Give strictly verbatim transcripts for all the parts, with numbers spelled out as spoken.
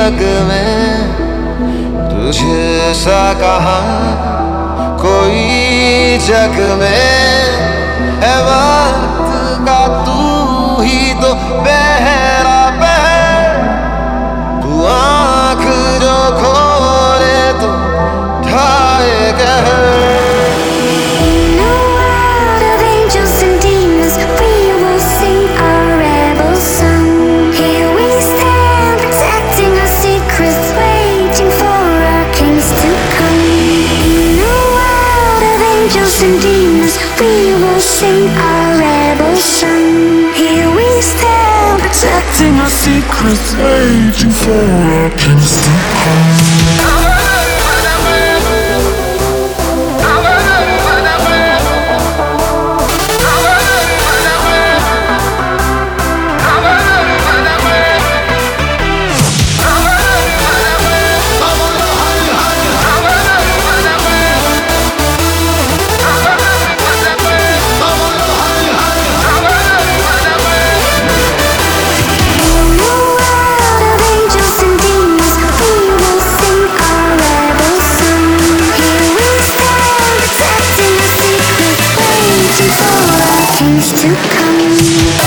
रग में तुझे सा कहाँ कोई जग में है वक्त का तू ही तो पहरा पहर तू आँख जो खोले तो ढाए कहर and demons, we will sing our rebel song. Here we stand, protecting our secrets, waiting for our kings to come. To come.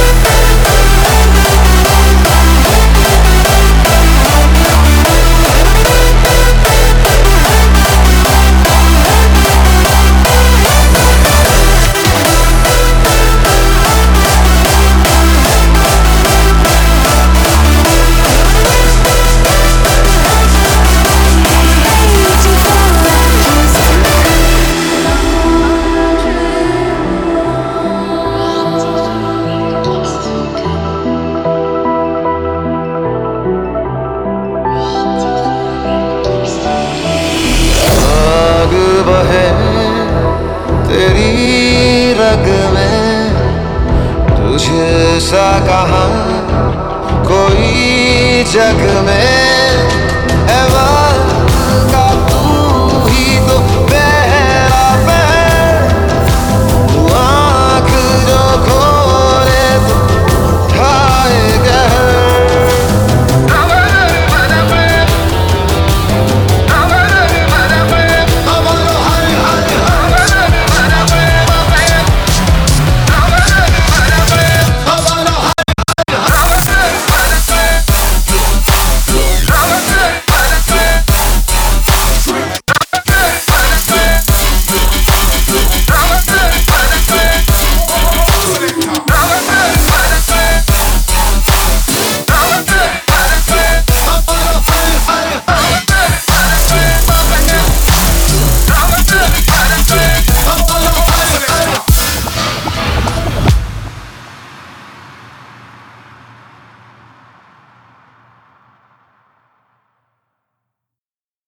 तेरी रग में तुझे सा कहाँ कोई जग में है